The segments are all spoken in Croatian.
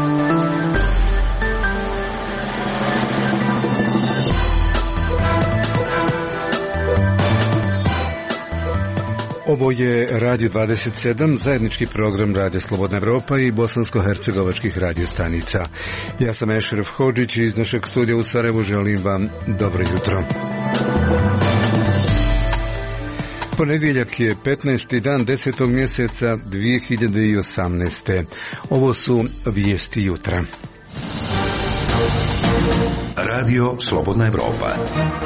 Ovo je Radio 27, zajednički program Radio Slobodna Evropa i bosansko-hercegovačkih radiostanica. Ja sam Ešref Hodžić i iz našeg studija u Sarajevu želim vam dobro jutro. Ponedjeljak je 15. dan 10. mjeseca 2018. Ovo su vijesti jutra. Radio Slobodna Evropa.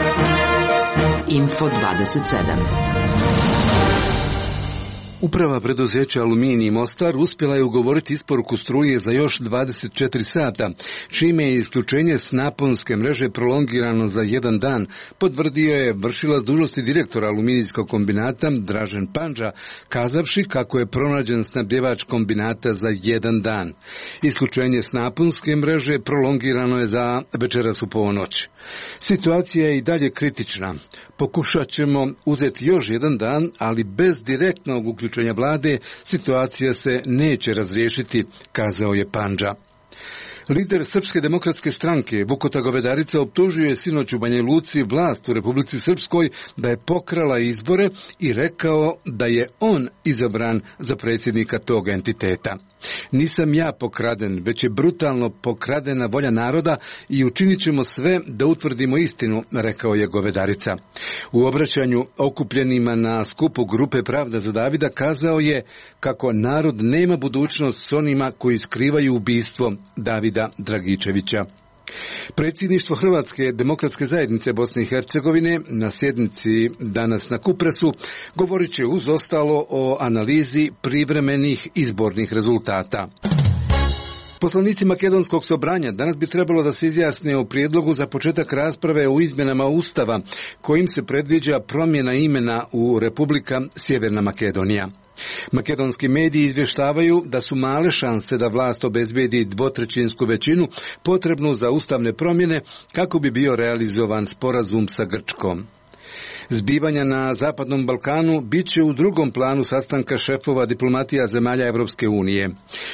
Info 27. Uprava preduzeća Aluminij Mostar uspjela je ugovoriti isporuku struje za još 24 sata, čime je isključenje s naponske mreže prolongirano za jedan dan, potvrdio je vršilac dužnosti direktora aluminijskog kombinata Dražen Pandža, kazavši kako je pronađen snabdjevač kombinata za jedan dan. Isključenje s naponske mreže prolongirano je za večeras u ponoć. Situacija je i dalje kritična. Pokušat ćemo uzeti još jedan dan, ali bez direktnog uključenja vlade situacija se neće razriješiti, kazao je Pandža. Lider Srpske demokratske stranke Vukota Govedarica optužio je sinoć u Banja Luci vlast u Republici Srpskoj da je pokrala izbore i rekao da je on izabran za predsjednika tog entiteta. Nisam ja pokraden, već je brutalno pokradena volja naroda i učinit ćemo sve da utvrdimo istinu, rekao je Govedarica. U obraćanju okupljenima na skupu grupe Pravda za Davida kazao je kako narod nema budućnost s onima koji skrivaju ubistvo Davida Dragičevića. Predsjedništvo Hrvatske demokratske zajednice Bosne i Hercegovine na sjednici danas na Kupresu govorit će uz ostalo o analizi privremenih izbornih rezultata. Poslanici Makedonskog sobranja danas bi trebalo da se izjasne o prijedlogu za početak rasprave o izmjenama Ustava, kojim se predviđa promjena imena u Republika Sjeverna Makedonija. Makedonski mediji izvještavaju da su male šanse da vlast obezbijedi dvotrećinsku većinu potrebnu za ustavne promjene kako bi bio realizovan sporazum sa Grčkom. Zbivanja na Zapadnom Balkanu bit će u drugom planu sastanka šefova diplomatija zemalja Europske unije.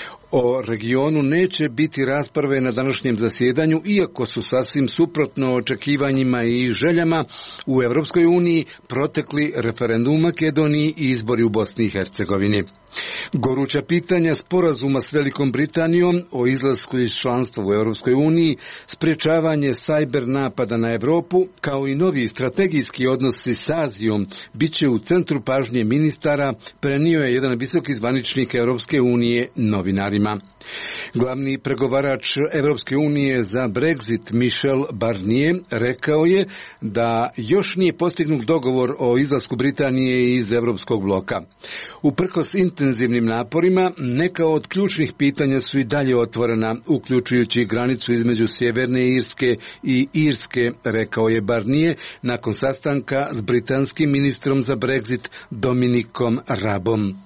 O regionu neće biti rasprave na današnjem zasjedanju, iako su sasvim suprotno očekivanjima i željama u Europskoj uniji protekli referendum u Makedoniji i izbori u Bosni i Hercegovini. Goruća pitanja sporazuma s Velikom Britanijom o izlasku iz članstva u Europskoj uniji, sprječavanje sajber napada na Europu, kao i novi strategijski odnosi s Azijom, bit će u centru pažnje ministara, prenio je jedan visoki zvaničnik Europske unije novinarima. Glavni pregovarač Europske unije za Brexit Michel Barnier rekao je da još nije postignut dogovor o izlasku Britanije iz Europskog bloka. Uprkos intenzivnim naporima, neka od ključnih pitanja su i dalje otvorena, uključujući granicu između Sjeverne Irske i Irske, rekao je Barnier nakon sastanka s britanskim ministrom za Brexit Dominikom Rabom.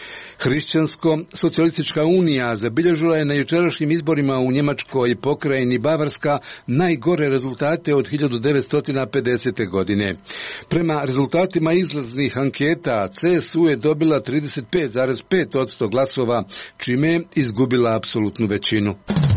Hrišćansko-socijalistička unija zabilježila je na jučerašnjim izborima u Njemačkoj pokrajini Bavarska najgore rezultate od 1950. godine. Prema rezultatima izlaznih anketa, CSU je dobila 35,5% glasova, čime je izgubila apsolutnu većinu.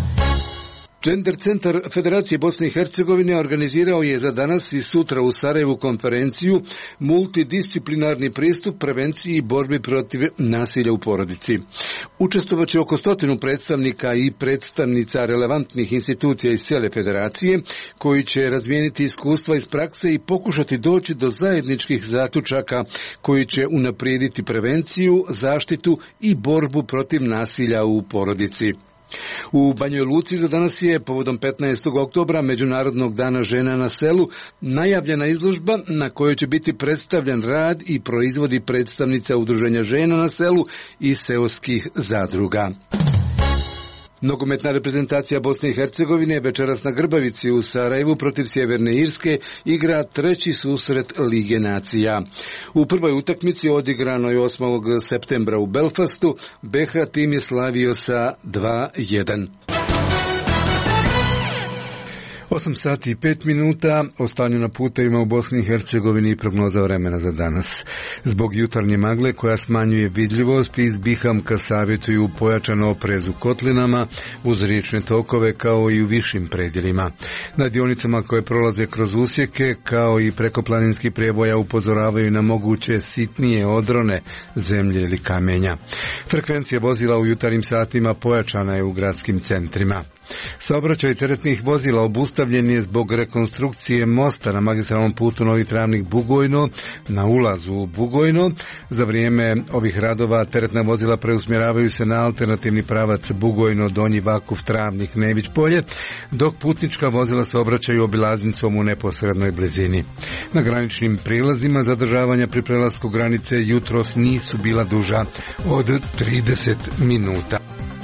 Gender centar Federacije Bosne i Hercegovine organizirao je za danas i sutra u Sarajevu konferenciju Multidisciplinarni pristup prevenciji i borbi protiv nasilja u porodici. Učestvovaće oko 100 predstavnika i predstavnica relevantnih institucija iz cijele federacije, koji će razmijeniti iskustva iz prakse i pokušati doći do zajedničkih zaključaka koji će unaprijediti prevenciju, zaštitu i borbu protiv nasilja u porodici. U Banjoj Luci za danas je povodom 15. oktobra Međunarodnog dana žena na selu najavljena izložba na kojoj će biti predstavljen rad i proizvodi predstavnica udruženja žena na selu i seoskih zadruga. Nogometna reprezentacija Bosne i Hercegovine večeras na Grbavici u Sarajevu protiv Sjeverne Irske igra treći susret Lige nacija. U prvoj utakmici odigranoj 8. septembra u Belfastu, BH tim je slavio sa 2:1. 8 sati i 5 minuta, o stanju na putevima u Bosni i Hercegovini i prognoza vremena za danas. Zbog jutarnje magle koja smanjuje vidljivost, iz Bihamka savjetuju pojačano oprez u kotlinama, uz riječne tokove kao i u višim predjelima. Na dionicama koje prolaze kroz usjeke kao i prekoplaninski prijevoja upozoravaju na moguće sitnije odrone zemlje ili kamenja. Frekvencija vozila u jutarnjim satima pojačana je u gradskim centrima. Saobraćaj teretnih vozila obustavljen je zbog rekonstrukcije mosta na magistralnom putu Novi Travnik-Bugojno na ulazu u Bugojno. Za vrijeme ovih radova teretna vozila preusmjeravaju se na alternativni pravac Bugojno-Donji Vakuf-Travnik-Nević-Polje, dok putnička vozila se obraćaju obilaznicom u neposrednoj blizini. Na graničnim prilazima zadržavanja pri prelasku granice jutros nisu bila duža od 30 minuta.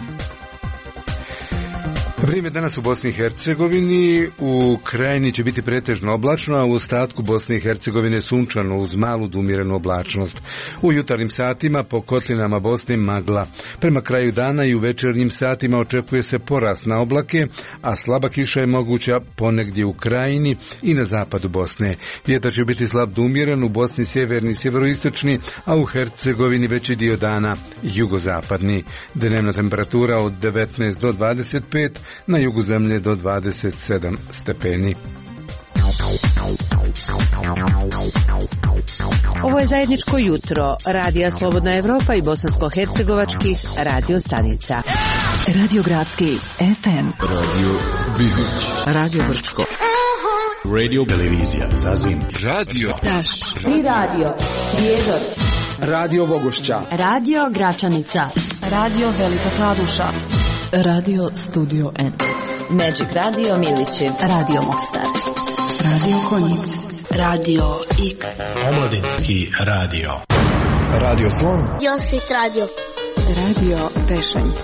Vrijeme danas u Bosni i Hercegovini, u Krajini će biti pretežno oblačno, a u ostatku Bosne i Hercegovine sunčano uz malu do umjerenu oblačnost. U jutarnjim satima po kotlinama Bosne magla. Prema kraju dana i u večernjim satima očekuje se porast na oblake, a slaba kiša je moguća ponegdje u Krajini i na zapadu Bosne. Vjetar će biti slab do umjeren, u Bosni sjeverni i sjeveroistočni, a u Hercegovini veći dio dana jugozapadni. Dnevna temperatura od 19 do 25, na jugu zemlje do 27 stepeni. Ovo je zajedničko jutro Radija Slobodna Evropa i bosansko-hercegovačkih radio stanica. Radio Gradski FM, Radio Bihoć, Radio Brčko, Radio Televizija Zazim, Radio Taš i Radio Prijedor, Radio Vogošća, Radio Gračanica, Radio Velika Kladuša, Radio Studio N, Magic Radio Milići, Radio Mostar, Radio Konjic, Radio X, Omladinski radio, Radio Slon, Josit Radio, Radio Tešanj,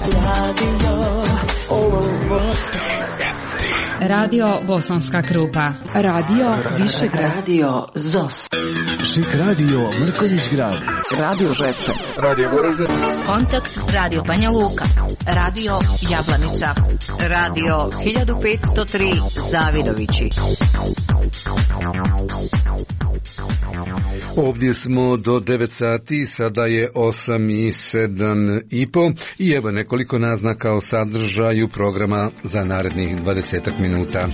Radio Bosanska Krupa, Radio Višegrad, Radio ZOS, Šik Radio Mrkonjić Grad, Radio Žepče, Radio Goražde, Kontakt Radio Banja Luka, Radio Jablanica, Radio 1503 Zavidovići. Ovdje smo do 9 sati, sada je 8 i 7 i po i evo nekoliko naznaka o sadržaju programa za narednih 20 minuta.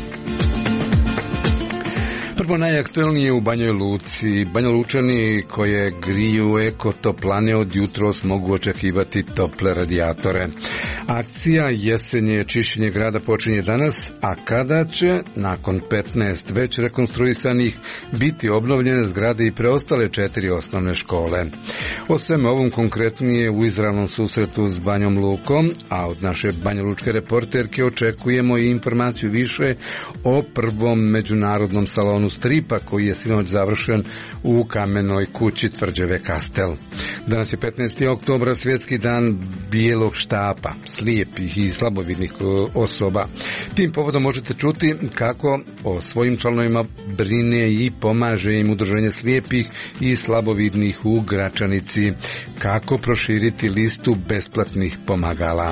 Prvo najaktuelnije u Banjoj Luci. Banjolučani koje griju ekotoplane od jutros mogu očekivati tople radijatore. Akcija Jesenje čišćenje grada počinje danas, a kada će, nakon 15 već rekonstruisanih, biti obnovljene zgrade i preostale 4 osnovne škole. O svemu ovom konkretnije u izravnom susretu s Banjom Lukom, a od naše banjolučke reporterke očekujemo i informaciju više o prvom međunarodnom salonu stripa koji je sinoć završen u Kamenoj kući Tvrđave Kastel. Danas je 15. oktobra, svjetski dan bijelog štapa, slijepih i slabovidnih osoba. Tim povodom možete čuti kako o svojim članovima brine i pomaže im udruženje slijepih i slabovidnih u Gračanici, kako proširiti listu besplatnih pomagala.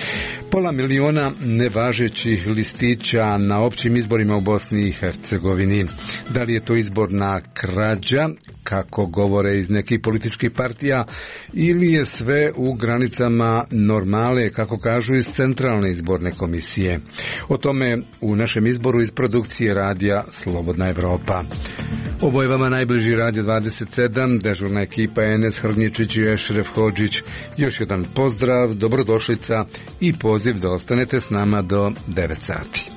500.000 nevažećih listića na općim izborima u Bosni i Hercegovini. Da li je to izborna krađa, kako govore iz nekih političkih partija, ili je sve u granicama normale, kako kažu iz Centralne izborne komisije? O tome u našem izboru iz produkcije radija Slobodna Evropa. Ovo je vama najbliži Radio 27, dežurna ekipa Enes Hrnjičić i Ešref Hodžić. Još jedan pozdrav, dobrodošlica i poziv da ostanete s nama do 9 sati.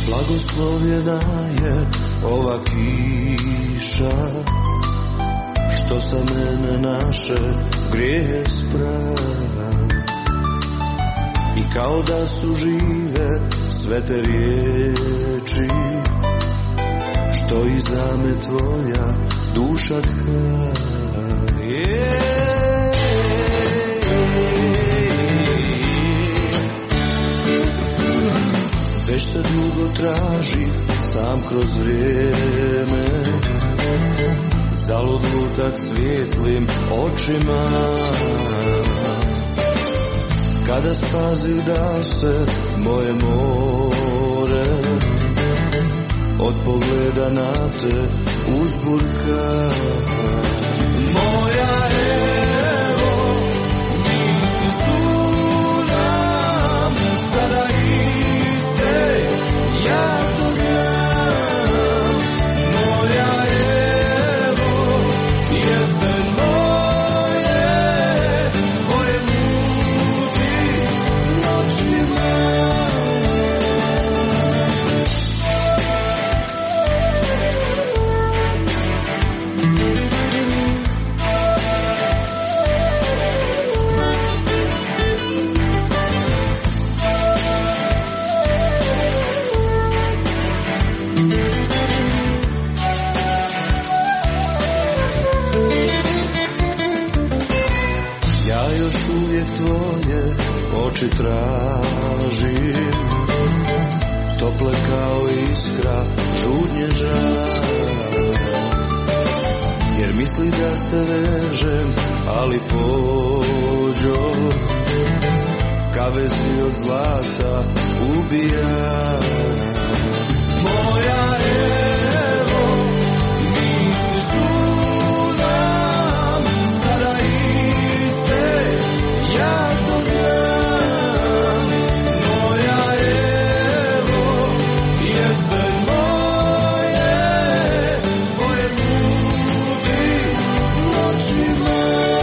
Blagoslovljena je ova kiša što sa mene naše grijehe spravi. I kao da su žive sve te riječi, što iza me tvoja duša tkari. Već se dugo traži sam kroz vrijeme, zdal odlutak svijetlim očima, kada spazil da se moje more od pogleda na te uzburka. Moja evo, misli su nam sada iste, ja to znam. Moja evo, jeste moje, koje muti noćima. Tvoje oči tražim, tople kao iskra žudnje žar, jer misli da se vežem, ali pođo ka vezi od zlata ubija. Moja evo, misli su nam sada iste, ja to znam. Moja evo, jeste moje, koje budi noćima.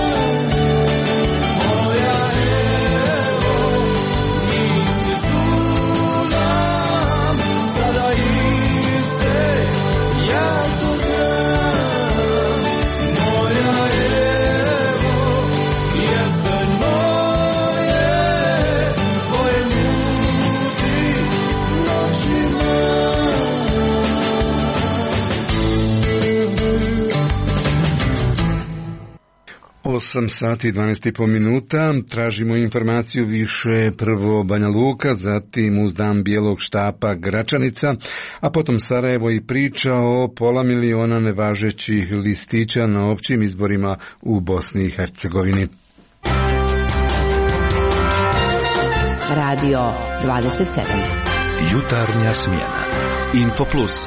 Moja evo, misli su nam sada iste, ja to znam. Moja evo, jeste moje, koje budi noćima. 8 sati i 12,5 minuta. Tražimo informaciju više, prvo Banja Luka, zatim uz dan bijelog štapa Gračanica, a potom Sarajevo i priča o 500 000 nevažećih listića na općim izborima u Bosni i Hercegovini. Radio 27. Jutarnja smjena. Info Plus.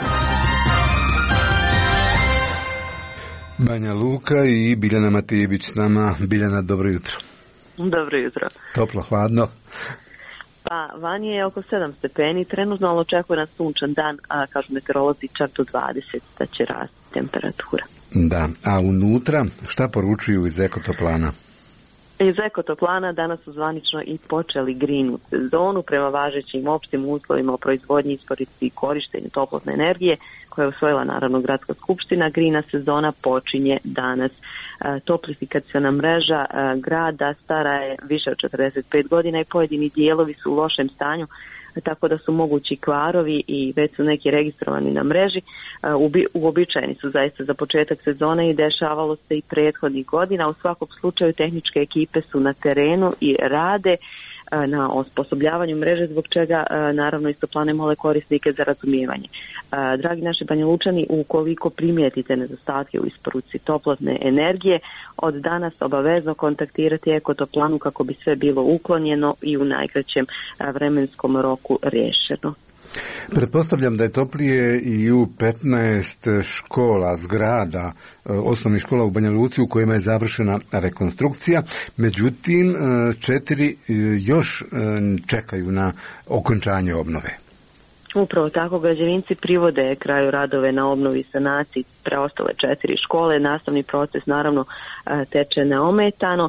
Banja Luka i Biljana Matijević s nama. Biljana, dobro jutro. Dobro jutro. Toplo, hladno? Pa, vani je oko 7 stepeni, trenutno ali očekuje nas sunčan dan, a kažu meteorolozi čak do 20 da će rasti temperatura. Da, a unutra šta poručuju iz Ekotoplana? Iz Ekotoplana danas su zvanično i počeli green sezonu prema važećim opštim uslovima o proizvodnji, isporuci i korištenju toplotne energije koja je usvojila naravno Gradska skupština. Green sezona počinje danas. Toplifikaciona mreža grada stara je više od 45 godina i pojedini dijelovi su u lošem stanju, tako da su mogući kvarovi i već su neki registrovani na mreži. Uobičajeni su zaista za početak sezone i dešavalo se i prethodnih godina. U svakom slučaju tehničke ekipe su na terenu i rade na osposobljavanju mreže, zbog čega naravno isto plane mole korisnike za razumijevanje. Dragi naši Banjalučani, ukoliko primijetite nedostatke u isporuci toplotne energije, od danas obavezno kontaktirati Ekotoplanu kako bi sve bilo uklonjeno i u najkraćem vremenskom roku riješeno. Pretpostavljam da je toplije i u 15 škola, zgrada, osnovnih škola u Banja Luci u kojima je završena rekonstrukcija. Međutim, 4 još čekaju na okončanje obnove. Upravo tako, građevinci privode kraju radove na obnovi i sanaciji preostale 4 škole. Nastavni proces naravno teče neometano,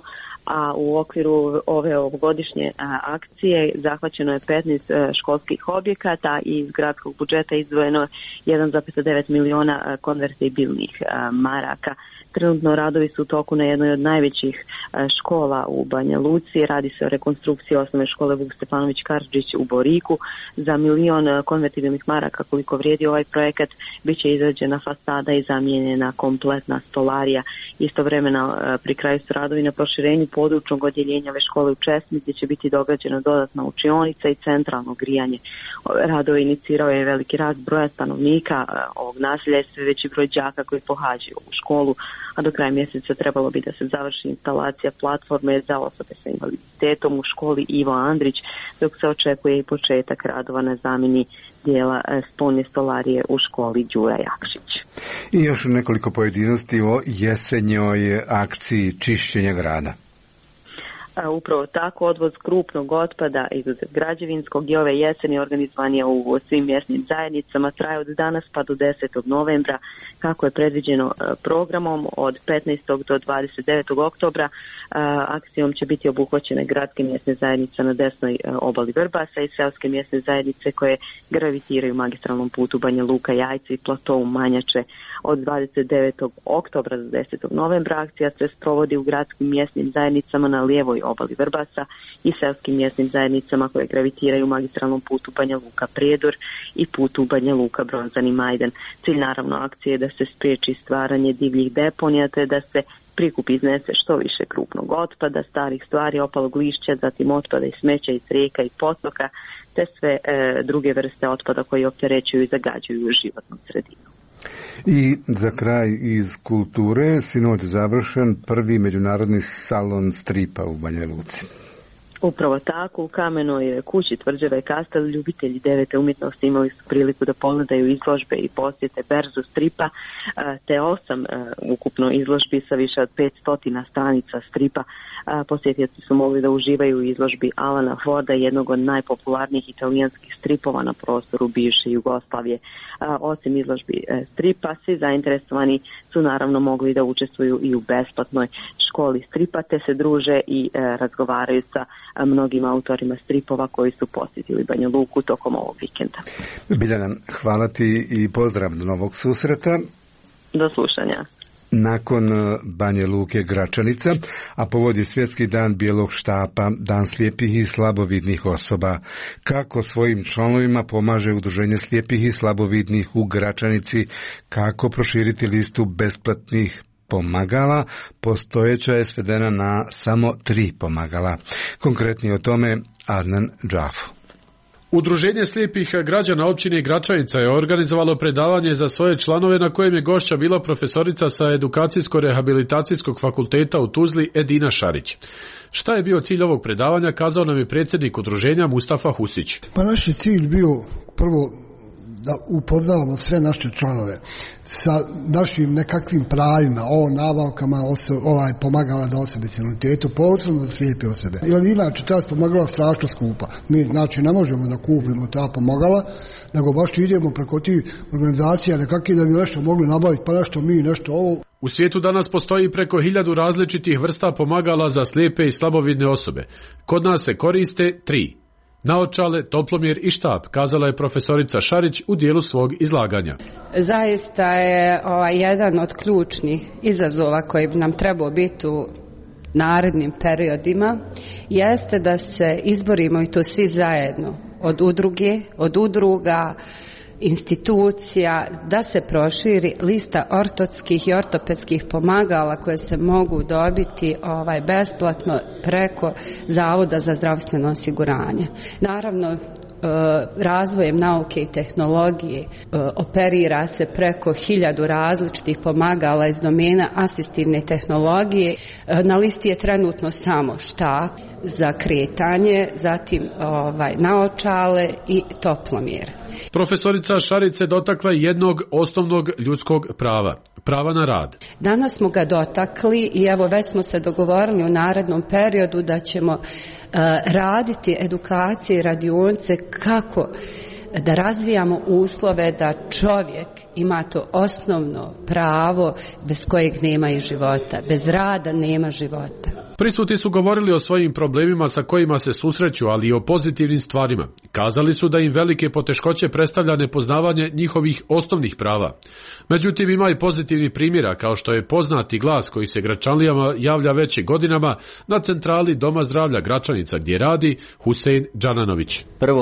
a u okviru ove ovogodišnje akcije zahvaćeno je 15 školskih objekata i iz gradskog budžeta izdvojeno 1,9 miliona konvertibilnih maraka. Trenutno radovi su u toku na jednoj od najvećih škola u Banja Luci. Radi se o rekonstrukciji osnovne škole Vuk Stefanović Karadžić u Boriku. Za 1 milion konvertibilnih maraka koliko vrijedi ovaj projekat bit će izrađena fasada i zamijenjena kompletna stolarija. Istovremeno pri kraju su radovi na proširenju područnog odjeljenja ove škole u Česmi gdje će biti dograđena dodatna učionica i centralno grijanje. Radove inicirao je veliki rast broja stanovnika ovog naselja i sve veći broj đaka koji pohađaju ovu školu, a do kraja mjeseca trebalo bi da se završi instalacija platforme za osobe sa invaliditetom u školi Ivo Andrić, dok se očekuje i početak radova na zamjeni dijela spoljne stolarije u školi Đura Jakšić. I još nekoliko pojedinosti o jesenjoj akciji čišćenja grada. Upravo tako, odvoz krupnog otpada izuzev građevinskog i ove jeseni organizovan je u svim mjesnim zajednicama, traje od danas pa do 10. novembra, kako je predviđeno programom od 15. do 29. oktobra. Akcijom će biti obuhvaćene gradske mjesne zajednice na desnoj obali Vrbasa i seoske mjesne zajednice koje gravitiraju magistralnom putu Banja Luka, Jajce i platovu Manjače. Od 29. oktobra do 10. novembra akcija se sprovodi u gradskim mjesnim zajednicama na lijevoj obali Vrbasa i seoskim mjesnim zajednicama koje gravitiraju magistralnom putu Banja Luka Prijedor i putu Banja Luka Bronzani Majdan. Cilj naravno akcije je da se spriječi stvaranje divljih deponija te da se prikupi iznese što više krupnog otpada, starih stvari, opalog lišća, zatim otpada i smeća iz rijeka i potoka te sve druge vrste otpada koji opterećuju i zagađuju životnu sredinu. I za kraj iz kulture, sinoć završen prvi međunarodni salon stripa u Banja Luci. Upravo tako, u Kamenoj kući Tvrđave Kastel ljubitelji devete umjetnosti imali su priliku da pogledaju izložbe i posjete berzu stripa, te 8 ukupno izložbi sa više od 500 stranica stripa. Posjetioci su mogli da uživaju u izložbi Alana Forda, jednog od najpopularnijih italijanskih stripova na prostoru bivše Jugoslavije. Osim izložbi stripa, svi zainteresovani su naravno mogli da učestvuju i u besplatnoj školi stripa, te se druže i razgovaraju sa mnogim autorima stripova koji su posjetili Banja Luku tokom ovog vikenda. Biljana, hvala ti i pozdrav do novog susreta. Do slušanja. Nakon Banje Luke Gračanica, a povodi Svjetski dan bijelog štapa, dan slijepih i slabovidnih osoba. Kako svojim članovima pomaže Udruženje slijepih i slabovidnih u Gračanici, kako proširiti listu besplatnih pomagala, postojeća je svedena na samo 3 pomagala. Konkretnije o tome Adnan Džafu. Udruženje slijepih građana općine Gračanica je organizovalo predavanje za svoje članove na kojem je gošća bila profesorica sa Edukacijsko-rehabilitacijskog fakulteta u Tuzli Edina Šarić. Šta je bio cilj ovog predavanja, kazao nam je predsjednik udruženja Mustafa Husić. Pa naš je cilj bio prvo da upoznavamo sve naše članove sa našim nekakvim pravima, o nabavkama pomagala za osobe s invaliditetom, posebno za slijepe osobe. Jer inače ta pomagala strašno skupa. Mi znači ne možemo da kupimo ta pomagala, nego baš idemo preko tih organizacija nekakve da bi nešto mogli nabaviti, pa nešto mi, nešto ovo. U svijetu danas postoji preko 1000 različitih vrsta pomagala za slijepe i slabovidne osobe. Kod nas se koriste 3. Naočale, toplomjer i štap, kazala je profesorica Šarić u dijelu svog izlaganja. Zaista je jedan od ključnih izazova koji bi nam trebao biti u narednim periodima, jeste da se izborimo i to svi zajedno, od udruga, institucija, da se proširi lista ortotskih i ortopedskih pomagala koje se mogu dobiti besplatno preko Zavoda za zdravstveno osiguranje. Naravno, razvojem nauke i tehnologije operira se preko 1000 različitih pomagala iz domena asistivne tehnologije. Na listi je trenutno samo štap za kretanje, zatim naočale i toplomjer. Profesorica Šarić se dotakla jednog osnovnog ljudskog prava na rad. Danas smo ga dotakli i evo već smo se dogovorili u narednom periodu da ćemo raditi edukacije i radionice kako da razvijamo uslove da čovjek ima to osnovno pravo bez kojeg nema i života. Bez rada nema života. Prisutni su govorili o svojim problemima sa kojima se susreću, ali i o pozitivnim stvarima. Kazali su da im velike poteškoće predstavlja nepoznavanje njihovih osnovnih prava. Međutim, ima i pozitivnih primjera, kao što je poznati glas koji se Gračanlijama javlja već godinama na centrali Doma zdravlja Gračanica gdje radi Husein Džananović.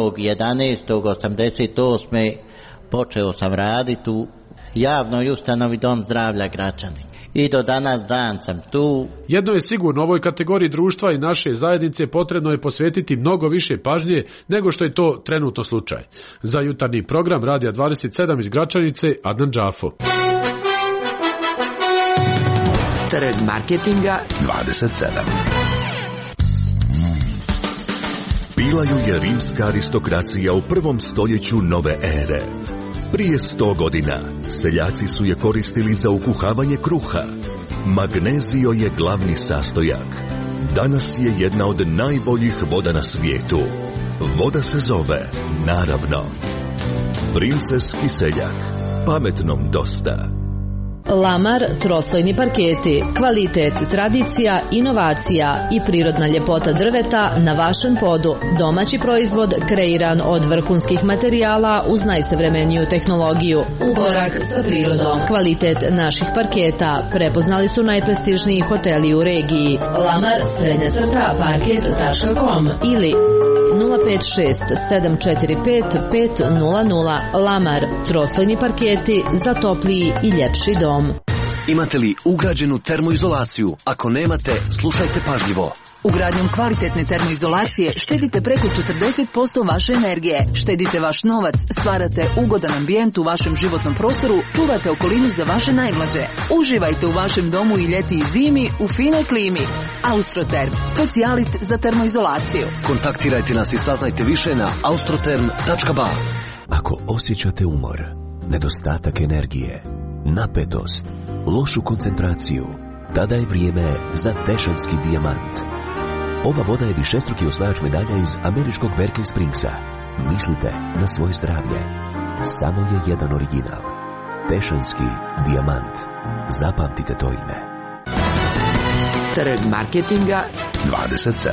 1.11.88. počeo sam raditi u javnoj ustanovi Dom zdravlja Gračanin. I do danas dan sam tu. Jedno je sigurno, ovoj kategoriji društva i naše zajednice potrebno je posvetiti mnogo više pažnje nego što je to trenutno slučaj. Za jutarnji program Radija 27 iz Gračanice, Adnan Džafo. Trg marketinga 27. Bila ju je rimska aristokracija u 1. stoljeću nove ere. Prije 100 godina seljaci su je koristili za ukuhavanje kruha. Magnezio je glavni sastojak. Danas je jedna od najboljih voda na svijetu. Voda se zove, naravno, Princeski seljak. Pametnom dosta. Lamar troslojni parketi, kvalitet, tradicija, inovacija i prirodna ljepota drveta na vašem podu. Domaći proizvod kreiran od vrhunskih materijala uz najsavremeniju tehnologiju. U korak sa prirodom. Kvalitet naših parketa prepoznali su najprestižniji hoteli u regiji. Lamar _parket.com ili 056 745 500. Lamar troslojni parketi za topliji i ljepši dom. Imate li ugrađenu termoizolaciju? Ako nemate, slušajte pažljivo. Ugradnjom kvalitetne termoizolacije štedite preko 40% vaše energije. Štedite vaš novac, stvarate ugodan ambijent u vašem životnom prostoru, čuvate okolinu za vaše najmlađe. Uživajte u vašem domu i ljeti i zimi u finoj klimi. Austroterm, specijalist za termoizolaciju. Kontaktirajte nas i saznajte više na austroterm.ba. Ako osjećate umor, nedostatak energije, napetost, lošu koncentraciju, tada je vrijeme za Tešanski dijamant. Ova voda je višestruki osvajač medalja iz američkog Berkeley Springsa. Mislite na svoje zdravlje. Samo je jedan original. Tešanski dijamant. Zapamtite to ime. Trg marketinga 27.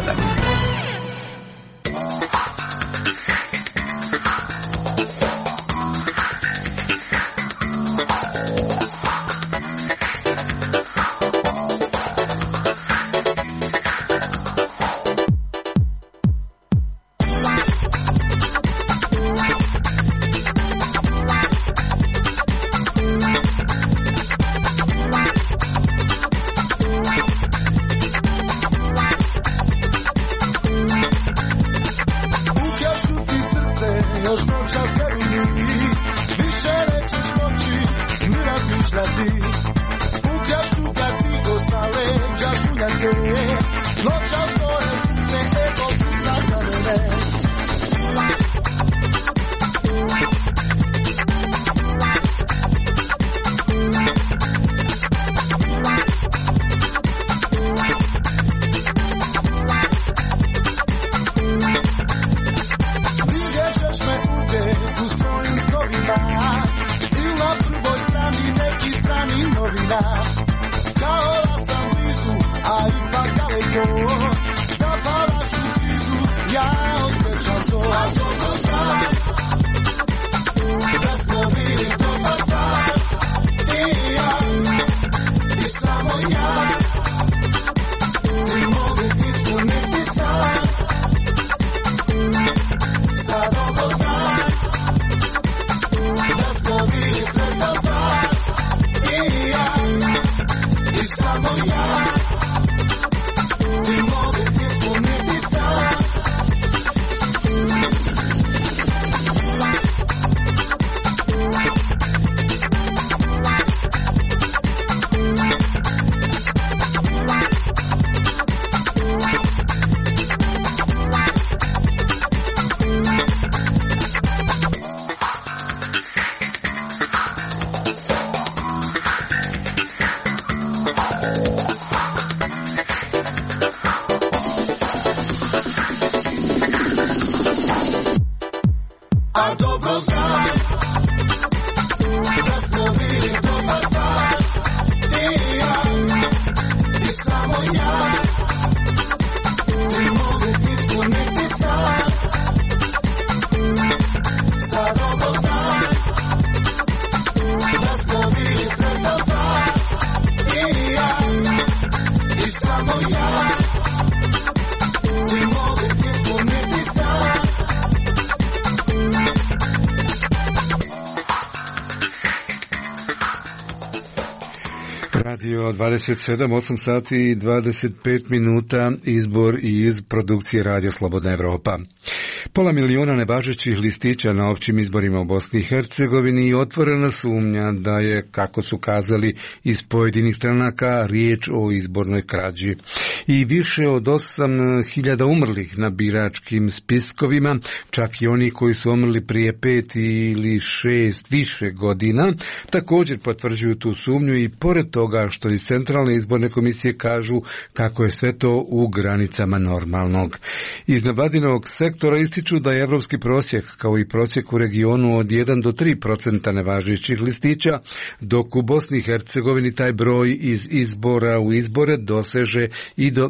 samo ja. I mogu ispuniti san. Radio 27, 8 sati i 25 minuta, izbor iz produkcije Radio Slobodna Evropa. 500.000 nevažećih listića na općim izborima u Bosni i Hercegovini i otvorena sumnja da je, kako su kazali iz pojedinih stranaka, riječ o izbornoj krađi. I više od 8.000 umrlih na biračkim spiskovima, čak i oni koji su umrli prije 5 ili 6 više godina, također potvrđuju tu sumnju i pored toga što iz Centralne izborne komisije kažu kako je sve to u granicama normalnog. Iz nevladinog sektora ističu da je evropski prosjek, kao i prosjek u regionu, od 1 do 3% nevažećih listića, dok u Bosni i Hercegovini taj broj iz izbora u izbore doseže i do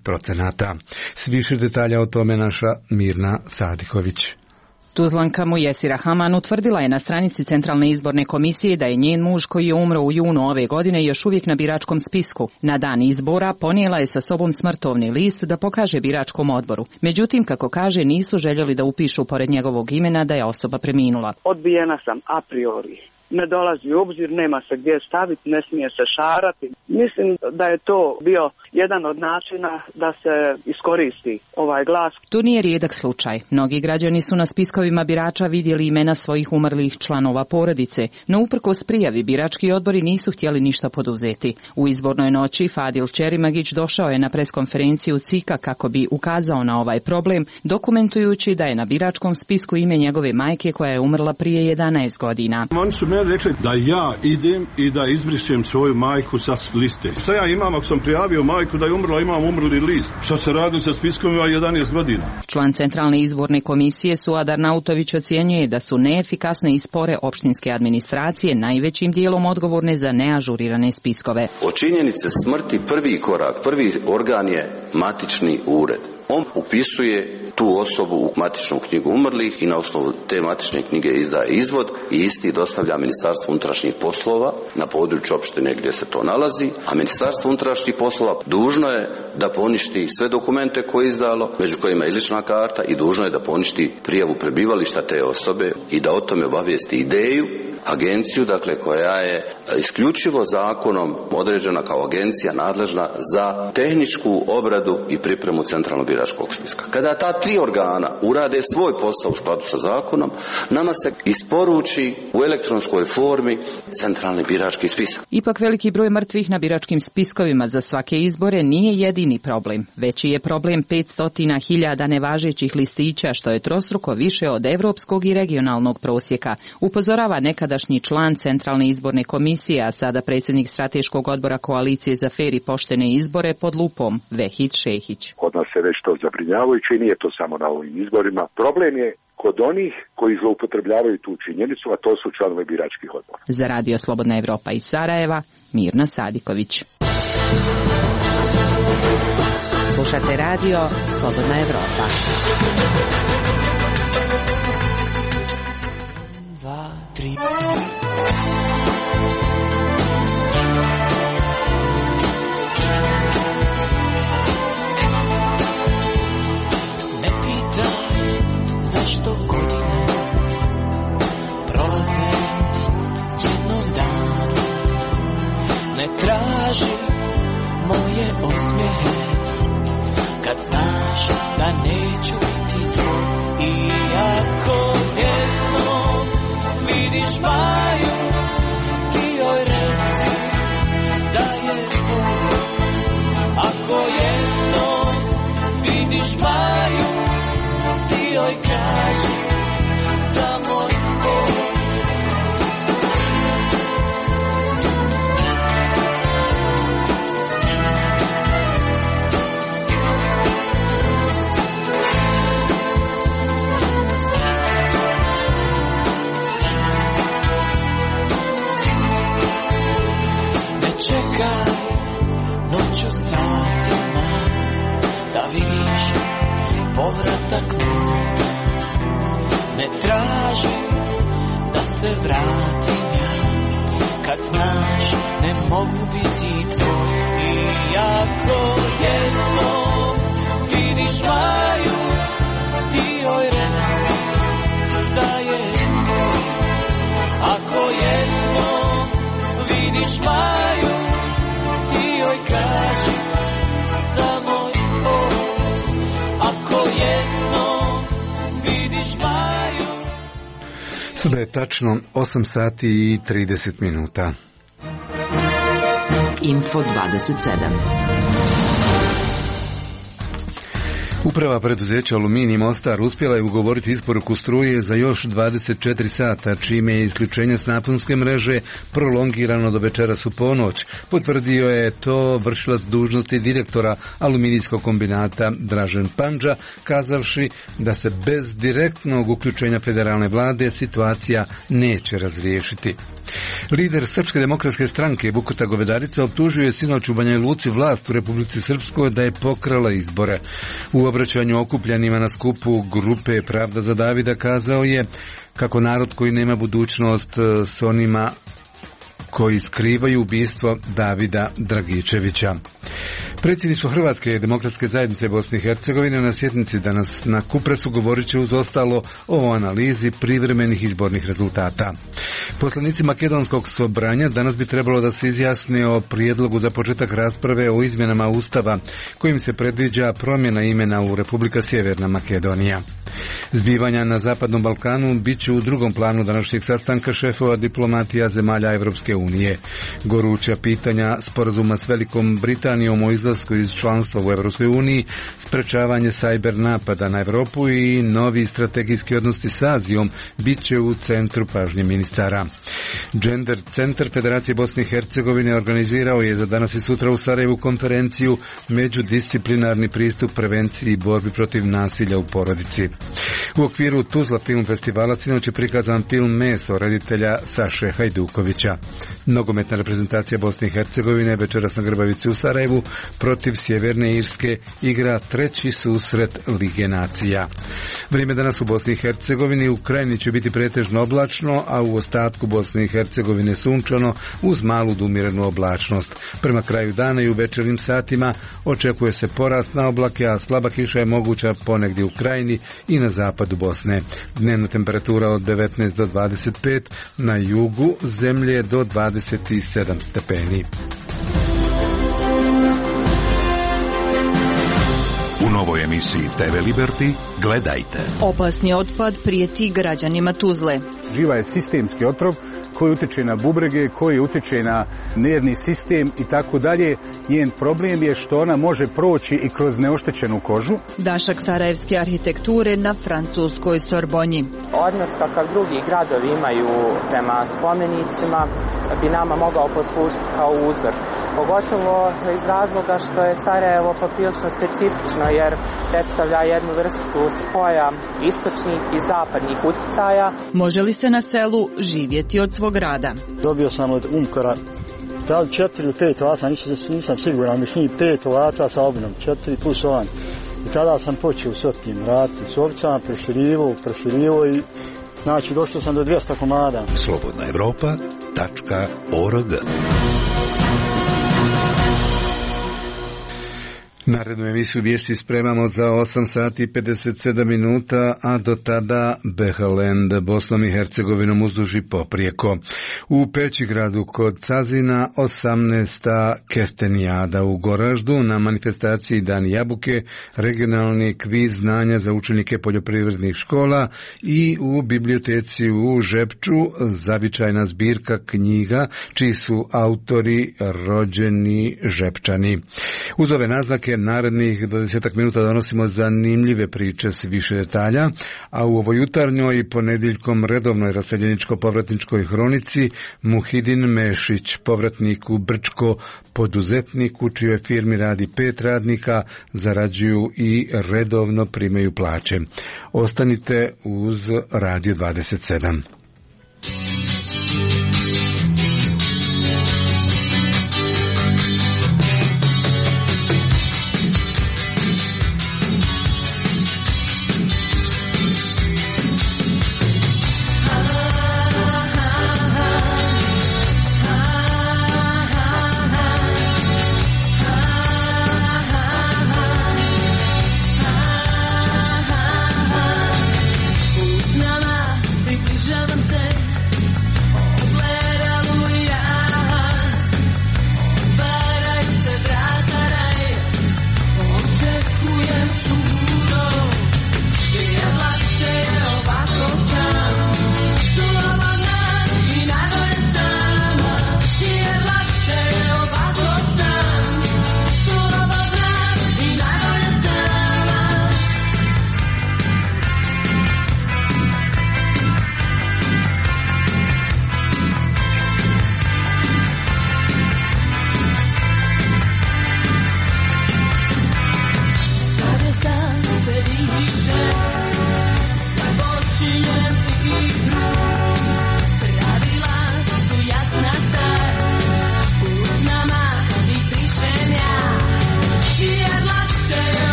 10%. S više detalja o tome naša Mirna Sadiković. Tuzlanka Mujesira Haman utvrdila je na stranici Centralne izborne komisije da je njen muž, koji je umro u junu ove godine, još uvijek na biračkom spisku. Na dan izbora ponijela je sa sobom smrtovni list da pokaže biračkom odboru. Međutim, kako kaže, nisu željeli da upišu pored njegovog imena da je osoba preminula. Odbijena sam a priori. Ne dolazi u obzir, nema se gdje staviti, ne smije se šarati. Mislim da je to bio jedan od načina da se iskoristi ovaj glas. To nije rijedak slučaj. Mnogi građani su na spiskovima birača vidjeli imena svojih umrlih članova porodice, no uprkos prijavi birački odbori nisu htjeli ništa poduzeti. U izbornoj noći Fadil Čerimagić došao je na preskonferenciju CIK-a kako bi ukazao na ovaj problem, dokumentujući da je na biračkom spisku ime njegove majke koja je umrla prije 11 godina. Rekli da ja idem i da izbrišem svoju majku sa liste. Šta ja imam ako sam prijavio majku da je umrla, imam umrli list? Šta se radi sa spiskovima 11 godina? Član Centralne izborne komisije Suad Arnautović ocjenjuje da su neefikasne i spore opštinske administracije najvećim dijelom odgovorne za neažurirane spiskove. Od činjenice smrti prvi korak, prvi organ je matični ured. On upisuje tu osobu u matičnu knjigu umrlih i na osnovu te matične knjige izdaje izvod i isti dostavlja Ministarstvu unutrašnjih poslova na području opštine gdje se to nalazi, a Ministarstvo unutrašnjih poslova dužno je da poništi sve dokumente koje je izdalo, među kojima je lična karta, i dužno je da poništi prijavu prebivališta te osobe i da o tome obavijesti ideju, agenciju, dakle, koja je isključivo zakonom određena kao agencija nadležna za tehničku obradu i pripremu centralnog biračkog spiska. Kada ta tri organa urade svoj posao u skladu sa zakonom, nama se isporuči u elektronskoj formi centralni birački spisak. Ipak veliki broj mrtvih na biračkim spiskovima za svake izbore nije jedini problem. Veći je problem 500.000 nevažećih listića, što je trostruko više od evropskog i regionalnog prosjeka, upozorava nekadašnji član Centralne izborne komisije, a sada predsjednik strateškog odbora koalicije za fer i poštene izbore pod lupom, Vehid Šehić. Kod nas je već to zabrinjavajuće i nije to samo na ovim izborima. Problem je kod onih koji zloupotrebljavaju tu činjenicu, a to su članovi biračkih odbora. Za Radio Slobodna Evropa iz Sarajeva, Mirna Sadiković. Slušate Radio Slobodna Evropa. 2, 3. Ne pitaj zašto godine prolaze jednom danu. Ne traži moje osmijehe kad znaš da neću biti tu. Iako jednom vidiš Maju, ti joj reci da je bolje. Ako jednom vidiš Maju, ti joj kaži samo bolje. Čekaj noću satima da vidiš povratak moj. Ne traži da se vratim ja kad znaš ne mogu biti tvoj. I ako jednom vidiš Maju, ti joj reci da je moj. Ako jednom vidiš Maju, ti joj kaži za moj ako jednom vidiš Maju. Sada je tačno 8 sati i 30 minuta. Info 27. Uprava preduzeća Aluminij Mostar uspjela je ugovoriti isporuku struje za još 24 sata, čime je isključenje s naponske mreže prolongirano do večeras u ponoć. Potvrdio je to vršilac dužnosti direktora aluminijskog kombinata Dražen Pandža, kazavši da se bez direktnog uključenja federalne vlade situacija neće razriješiti. Lider Srpske demokratske stranke Bukota Govedarica optužio je sinoć u Banja Luci vlast u Republici Srpskoj da je pokrala izbore. U obraćanju okupljanima na skupu grupe Pravda za Davida kazao je kako narod koji nema budućnost s onima koji skrivaju ubistvo Davida Dragičevića. Predsjedništvo Hrvatske demokratske zajednice Bosne i Hercegovine na sjednici danas na Kupresu govorit će uz ostalo o analizi privremenih izbornih rezultata. Poslanici Makedonskog sobranja danas bi trebalo da se izjasne o prijedlogu za početak rasprave o izmjenama Ustava kojim se predviđa promjena imena u Republika Sjeverna Makedonija. Zbivanja na Zapadnom Balkanu bit će u drugom planu današnjeg sastanka šefova diplomatija zemalja Evropske unije. Goruća pitanja sporazuma s Velikom Britanijom o izlasku iz članstva u Evropskoj uniji, sprečavanje sajber napada na Evropu i novi strategijski odnosi s Azijom bit će u centru pažnje ministara. Gender Centar Federacije Bosne i Hercegovine organizirao je za danas i sutra u Sarajevu konferenciju Međudisciplinarni pristup prevenciji i borbi protiv nasilja u porodici. U okviru Tuzla film festivala sinoć je prikazan film Meso reditelja Saše Hajdukovića. Nogometna reprezentacija Bosne i Hercegovine večeras na Grbavici u Sarajevu protiv Sjeverne Irske igra treći susret Lige nacija. Vrijeme danas u Bosni i Hercegovini u Krajini će biti pretežno oblačno, a u ostatku Bosne i Hercegovine sunčano uz malu do umjerenu oblačnost. Prema kraju dana i u večernjim satima očekuje se porast na oblake, a slaba kiša je moguća ponegdje u Krajini i na zapadu Bosne. Dnevna temperatura od 19 do 25, na jugu zemlje do 27 stepeni. U novoj emisiji TV Liberty gledajte. Opasni otpad prijeti građanima Tuzle. Živa je sistemski otrov koji utječe na bubrege, koji utječe na nervni sistem i tako dalje. Njen problem je što ona može proći i kroz neoštećenu kožu. Dašak sarajevske arhitekture na francuskoj Sorbonji. Odnos kakav drugi gradovi imaju prema spomenicima bi nama mogao poslužiti kao uzor. Pogotovo iz razloga što je Sarajevo poprilično specifično jer predstavlja jednu vrstu spoja istočnih i zapadnih utjecaja. Može li se na selu živjeti od svog rada? Dobio sam od Umkora da li 4 ili 5 ovaca, nisam siguran, mislim 5 ovaca sa obinom, 4 plus ovan. I tada sam počeo s tim raditi s ovcama, proširivo i znači došao sam do 200 komada. Slobodnaevropa.org. Narednu emisiju vijesti spremamo za 8 sati i 57 minuta, a do tada Behalend Bosnom i Hercegovinom uzduži poprijeko. U Pećigradu kod Cazina 18. Kestenijada, u Goraždu na manifestaciji Dan Jabuke regionalni kviz znanja za učenike poljoprivrednih škola i u biblioteci u Žepču zavičajna zbirka knjiga čiji su autori rođeni Žepčani. Uz ove naznake narednih 20 minuta donosimo zanimljive priče s više detalja, a u ovoj jutarnjoj i ponedjeljkom redovnoj raseljeničko-povratničkoj hronici Muhidin Mešić, povratnik u Brčko, poduzetnik u čijoj firmi radi 5 radnika, zarađuju i redovno primaju plaće. Ostanite uz Radio 27.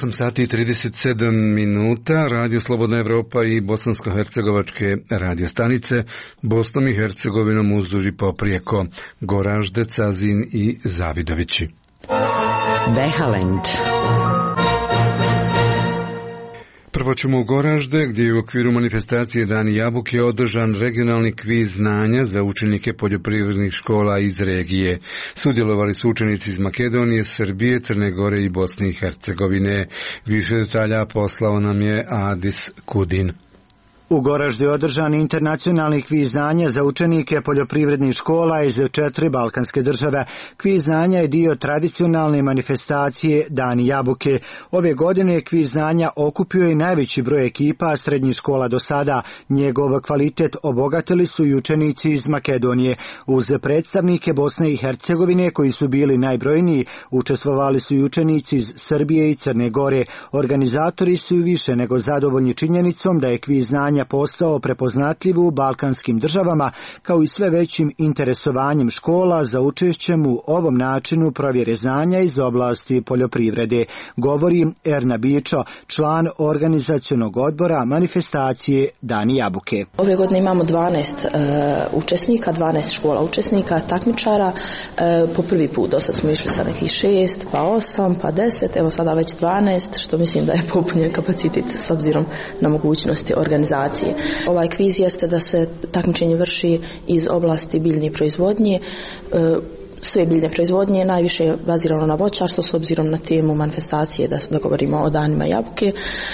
8 sati i 37 minuta, Radio Slobodna Evropa i bosansko-hercegovačke radio stanice, Bosnom i Hercegovinom uzduž i poprijeko, Goražde, Cazin i Zavidovići. Behalend. Prvo ćemo u Goražde, gdje je u okviru manifestacije Dani Jabuke održan regionalni kviz znanja za učenike poljoprivrednih škola iz regije. Sudjelovali su učenici iz Makedonije, Srbije, Crne Gore i Bosne i Hercegovine. Više detalja poslao nam je Adis Kudin. U Goraždu je održan internacionalni kviz znanja za učenike poljoprivrednih škola iz 4 balkanske države. Kviz znanja je dio tradicionalne manifestacije Dani Jabuke. Ove godine kviz znanja okupio i najveći broj ekipa srednjih škola do sada. Njegov kvalitet obogatili su i učenici iz Makedonije. Uz predstavnike Bosne i Hercegovine, koji su bili najbrojniji, učestvovali su i učenici iz Srbije i Crne Gore. Organizatori su i više nego zadovoljni činjenicom da je kviz znanja postao prepoznatljiv u balkanskim državama, kao i sve većim interesovanjem škola za učešćem u ovom načinu provjere znanja iz oblasti poljoprivrede, govori Erna Bičo, član organizacionog odbora manifestacije Dani Jabuke. Ove godine imamo 12 učesnika, 12 škola učesnika, takmičara. Po prvi put do sad smo išli sa nekih 6, pa 8, pa 10, evo sada već 12, što mislim da je popunjen kapacitet s obzirom na mogućnosti organizacije. Ovaj kviz jeste da se takmičenje vrši iz oblasti biljne proizvodnje, sve biljne proizvodnje, najviše je bazirano na voćarstvo s obzirom na temu manifestacije, da govorimo o danima jabuke.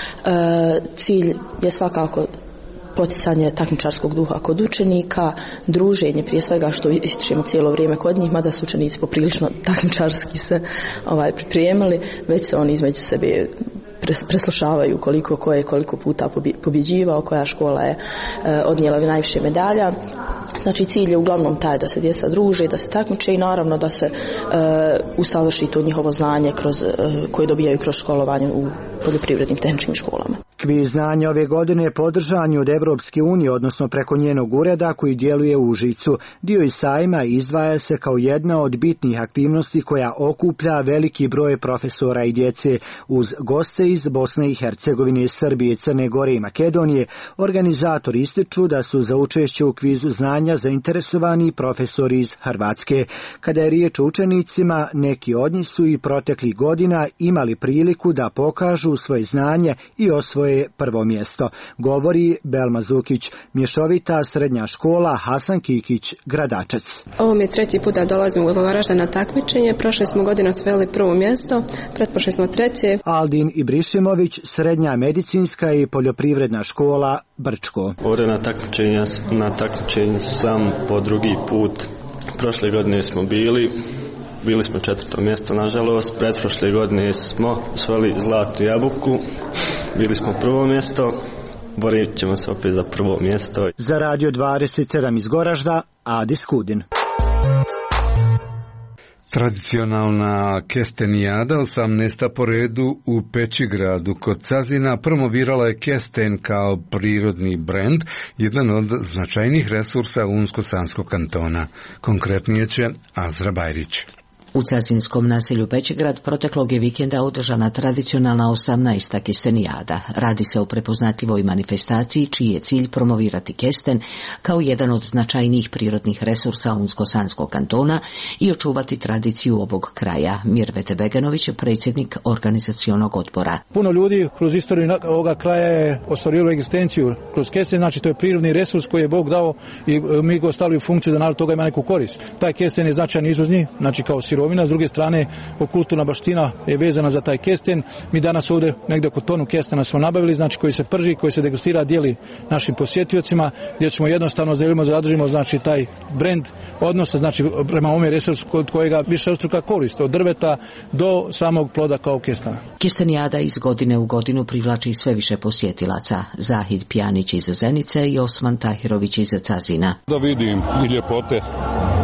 Cilj je svakako poticanje takmičarskog duha kod učenika, druženje prije svega što ističemo cijelo vrijeme kod njih, mada su učenici poprilično takmičarski se pripremili, već se oni između sebe preslušavaju ko je koliko puta pobjeđivao, koja škola je odnijela najviše medalja. Znači cilj je uglavnom taj da se djeca druže, da se takmiče i naravno da se usavrši to njihovo znanje koje dobijaju kroz školovanje u poljoprivrednim tehničkim školama. Kviz znanja ove godine podržan je od Evropske unije, odnosno preko njenog ureda koji djeluje u Užicu. Dio iz sajma izdvaja se kao jedna od bitnih aktivnosti koja okuplja veliki broj profesora i djece. Uz goste iz Bosne i Hercegovine, Srbije, Crne Gore i Makedonije, organizatori ističu da su za učešće u kvizu znanja zainteresovani profesori iz Hrvatske. Kada je riječ o učenicima, neki od njih su i proteklih godina imali priliku da pokažu svoje znanje i osvoje prvo mjesto, govori Belma Zukić, mješovita srednja škola Hasan Kikić, Gradačac. Ovo mi je 3. put da dolazim u Goražde na takmičenje. Prošle smo godine osvojili prvo mjesto, pretprošle smo 3. Aldin Ibrišimović, srednja medicinska i poljoprivredna škola Brčko. Ovdje na takmičenju sam po drugi put. Prošle godine smo bili smo 4. mjesto, nažalost. Pretprošle godine smo osvojili zlatnu jabuku, bili smo prvo mjesto, borit ćemo se opet za prvo mjesto. Za Radio 27 iz Goražda, Adis Kudin. Tradicionalna kestenijada, 18. po redu u Pećigradu kod Cazina, promovirala je kesten kao prirodni brend, jedan od značajnih resursa Unsko-Sanskog kantona. Konkretnije će Azra Bajrić. U cazinskom naselju Pećigrad proteklog je vikenda održana tradicionalna 18. kestenijada. Radi se o prepoznatljivoj manifestaciji čiji je cilj promovirati kesten kao jedan od značajnijih prirodnih resursa Unsko-Sanskog kantona i očuvati tradiciju ovog kraja. Mirvete Beganović je predsjednik organizacionog odbora. Puno ljudi kroz istoriju ovoga kraja je ostvarilo egzistenciju kroz kesten, znači to je prirodni resurs koji je Bog dao i mi ga ostavili u funkciju da narod toga ima neku korist. Taj kesten je značajan izvozni, znači kao sirovina, s druge strane kulturna baština je vezana za taj kesten. Mi danas ovdje negdje oko tonu kestena smo nabavili, znači koji se prži, koji se degustira, dijeli našim posjetiocima, gdje ćemo jednostavno zadržimo znači taj brend odnosa, znači prema ovome resursu kod kojega višestruka korist, od drveta do samog ploda kao kestena. Kestenijada iz godine u godinu privlači sve više posjetilaca. Zahid Pjanić iz Zenice i Osman Tahirović iz Cazina. Da vidim i ljepote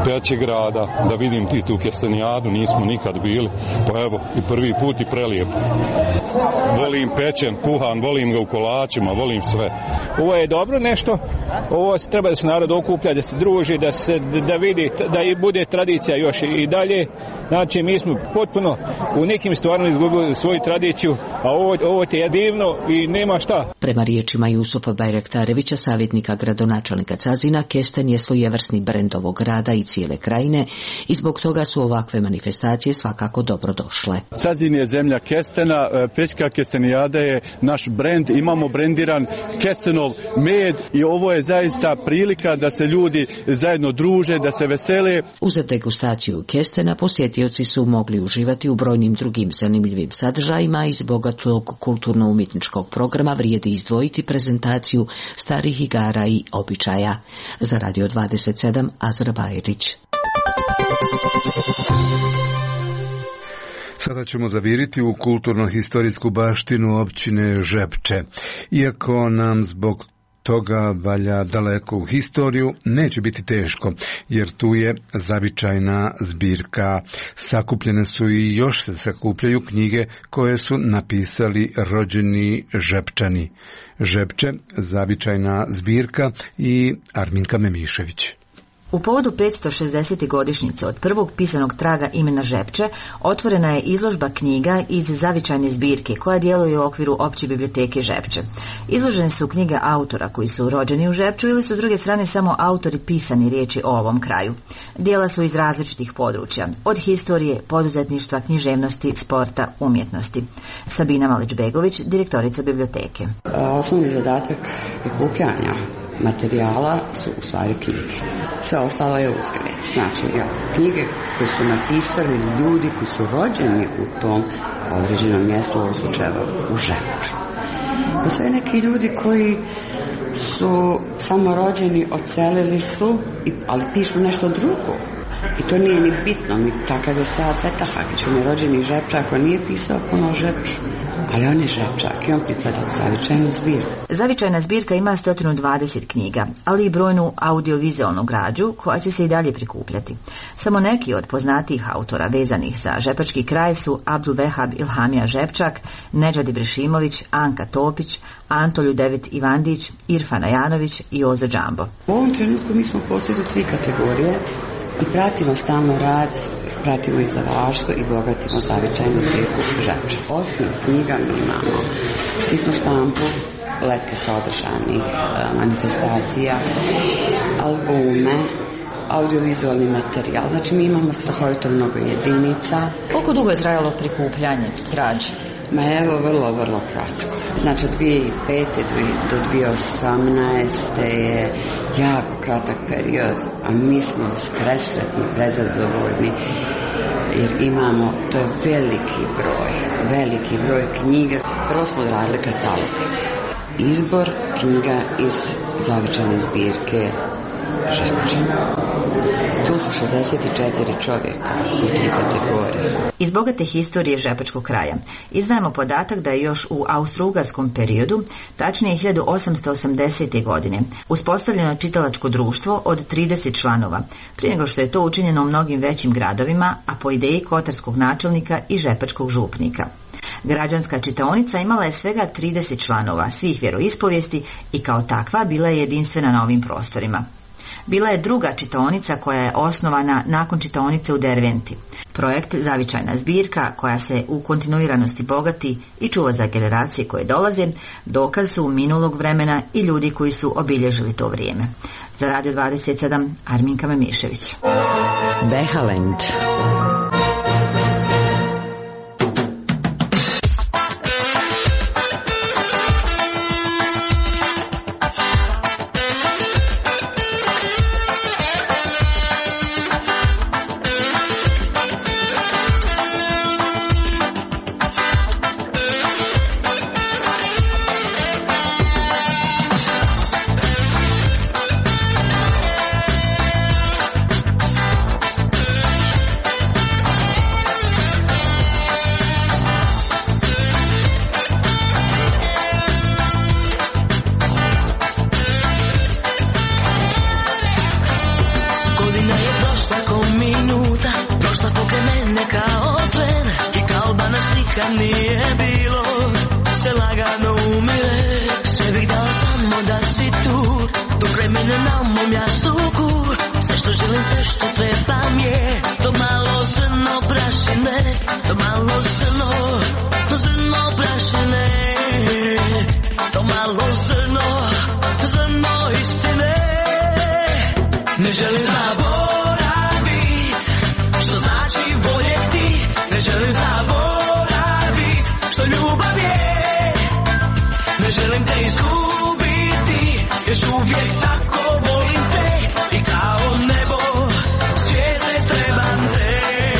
Peće grada, da vidim i tu kestenijadu, nismo nikad bili, pa evo, i prvi put i prelijepo. Volim pečen, kuhan, volim ga u kolačima, volim sve. Ovo je dobro nešto, ovo treba da se narod okuplja, da se druži, da vidi, da i bude tradicija još i dalje. Znači, mi smo potpuno u nekim stvarima izgubili svoju tradiciju, a ovo ti je divno i nema šta. Prema riječima Jusufa Bajraktarevića, savjetnika gradonačelnika Cazina, kesten je svojevrsni brend ovog grada i cijele krajine i zbog toga su ovakve manifestacije svakako dobro došle. Cazin je zemlja kestena, Pećka kestenijada je naš brend, imamo brendiran kestenov med i ovo je zaista prilika da se ljudi zajedno druže, da se vesele. Uz degustaciju kestena posjetioci su mogli uživati u brojnim drugim zanimljivim sadržajima. Iz bogatog kulturno-umjetničkog programa vrijedi izdvojiti prezentaciju starih igara i običaja. Za Radio 27 Azra Bajrić. Sada ćemo zaviriti u kulturno-historijsku baštinu općine Žepče. Iako nam zbog toga valja daleko u historiju, neće biti teško, jer tu je zavičajna zbirka. Sakupljene su i još se sakupljaju knjige koje su napisali rođeni Žepčani. Žepče, zavičajna zbirka i Arminka Memišević. U povodu 560. godišnjice od prvog pisanog traga imena Žepče otvorena je izložba knjiga iz zavičajne zbirke koja djeluje u okviru Opće biblioteke Žepče. Izložene su knjige autora koji su rođeni u Žepču ili su s druge strane samo autori pisani riječi o ovom kraju. Dijela su iz različitih područja, od historije, poduzetništva, književnosti, sporta, umjetnosti. Sabina Malić-Begović, direktorica biblioteke. Osnovni zadatak prikupljanja materijala su u stvari knjige. Sve ostalo je uzgred. Znači, knjige koje su napisali ljudi koji su rođeni u tom određenom mjestu, u ovom slučaju u Žepču. Postoje neki ljudi koji su samo rođeni, odselili su, ali pišu nešto drugo. I to nije ni bitno, ni takav je Sead Fetahak, on je rođeni Žepčak, ako nije pisao puno o Žepču, ali on je Žepčak i on pripada u zavičajnu zbirku. Zavičajna zbirka ima 120 knjiga, ali i brojnu audiovizualnu građu koja će se i dalje prikupljati. Samo neki od poznatijih autora vezanih za žepački kraj su Abdul Vehab Ilhamija Žepčak, Nedžad Ibrešimović, Anka Topić, Anto Ljudevit Ivandić, Irfan Ajanović i Jozo Džambo. U ovom trenutku mi smo posjedu 3 kategorije i pratimo stalno rad, pratimo izdavaštvo i bogatimo zavičajnu zbirku Žepča. Osim knjiga mi imamo sitnu štampu, letke sadržajnih manifestacija, albume, audiovizualni materijal. Znači mi imamo strahovito mnogo jedinica. Koliko dugo je trajalo prikupljanje građe? Ma evo, vrlo kratko. Znači od 2005. do 2018. je jako kratak period, a mi smo presretni, prezadovoljni, jer imamo, to je veliki broj knjiga. Prvo smo odradili katalog. Izbor knjiga iz zavičajne zbirke Žepče. Tu su 64 čovjeka u 3 kategorije. Iz bogate historije žepačkog kraja izdajemo podatak da je još u austrougarskom periodu, tačnije 1880. godine, uspostavljeno čitalačko društvo od 30 članova, prije nego što je to učinjeno u mnogim većim gradovima, a po ideji kotarskog načelnika i žepačkog župnika. Građanska čitaonica imala je svega 30 članova svih vjeroispovijesti i kao takva bila je jedinstvena na ovim prostorima. Bila je druga čitaonica koja je osnovana nakon čitaonice u Derventi. Projekt Zavičajna zbirka, koja se u kontinuiranosti bogati i čuva za generacije koje dolaze, dokaz su minulog vremena i ljudi koji su obilježili to vrijeme. Za Radio 27, Arminka Memišević. Behalend. kad nije bilo, se lagano umire. Sve bih dao samo da si tu, dok vremena na mom jastuku. Sve što želim, sve što trebam je to malo zrno prašine, to malo zrno prašine, to malo zrno istine. Ne želim zaboravit što znači voljeti, ne želim zaboravit što ljubav je. Ne želim te izgubiti, još uvijek tako volim te i kao nebo svijete trebam te.